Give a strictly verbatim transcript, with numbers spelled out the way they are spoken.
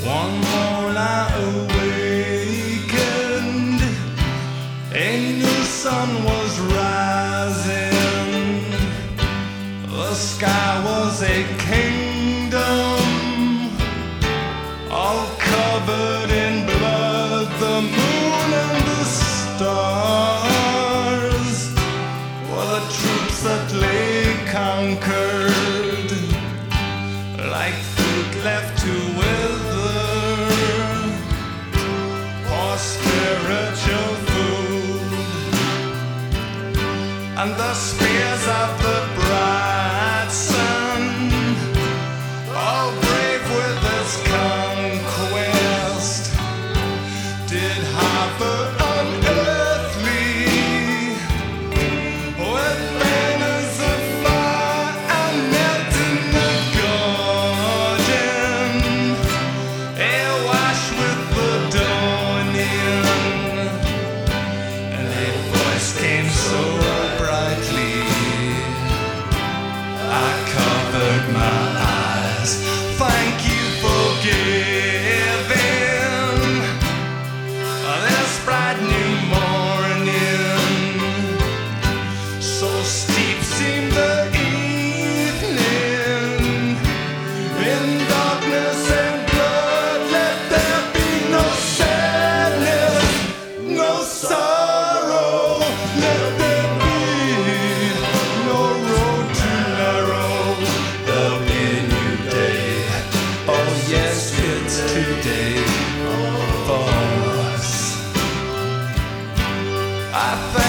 One morn I awakened, a new sun was rising. The sky was a kingdom, all covered in blood. The moon and the stars were the troops that lay conquered, like fruit left to wither, or spiritual food. And the spears of the bright sun, all brave with its conquest, did harbor unearthly with banners of fire and knelt in the garden, awash with the dawning. And a voice came so brightly, I covered my eyes. Thank you for giving this bright new morning. So steep seemed the evening, in darkness and blood. Let there be no sadness, no sorrow. Let there be no road too narrow. There'll be a new day. Oh yes, it's today for us. I thank